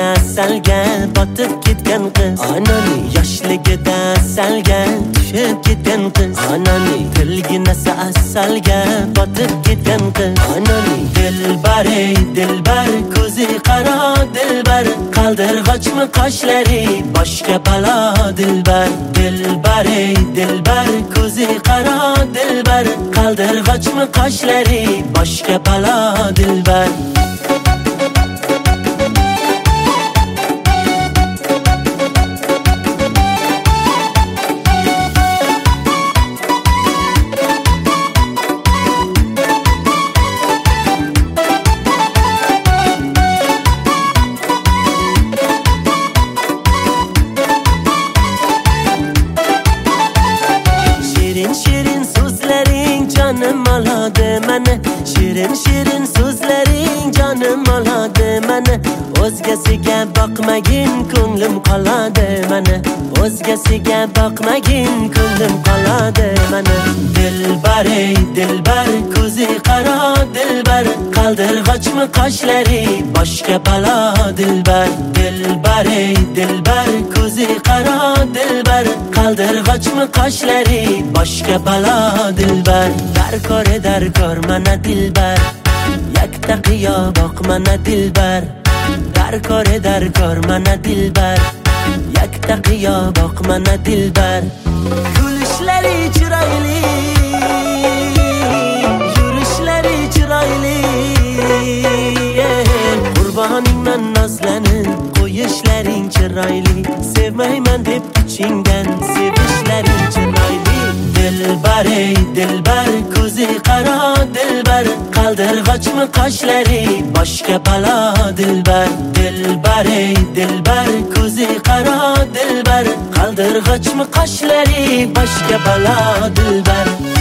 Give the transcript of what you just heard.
salga botib ketgan qiz, onani yoshligida salga tushib ketgan qiz, onani tilginasi asalga botib ketgan qiz, onani dilbar ey dilbar ko'zi qaro dilbar, qaldirg'ochmi qoshlari boshga balo dilbar, dilbar ey dilbar ko'zi qaro dilbar, qaldirg'ochmi qoshlari boshga balo dilbar. Shirin so'zlaring jonim oladi meni, shirin so'zlaring jonim oladi meni, o'zgasiga boqmagin ko'nglim qoladi meni, o'zgasiga boqmagin ko'nglim qoladi meni. Dilbar ey dilbar ko'zi qaro dilbar, qaldirg'ochmi qoshlari boshga balo dilbar, dilbar ey dilbar ko'zi qaro dilbar, qaldirg'ochmi qoshlari boshga balo dilbar. Darkor mana dilbar, yakta qiyo boq mana dilbar, darkor mana dilbar, yakta qiyo boq mana dilbar. Kulishlari chiroyli, yurishlari chiroyli, qurboningman nozlanib qo'yishlaring chiroyli, sevmayman deb ichingdan sevishlaring chiroyli. Dilbar ey dilbar ko'zi qaro dilbar, qaldirg'ochmi qoshlari boshga balo dilbar, dilbar ey dilbar ko'zi qaro dilbar, qaldirg'ochmi qoshlari boshga balo dilbar.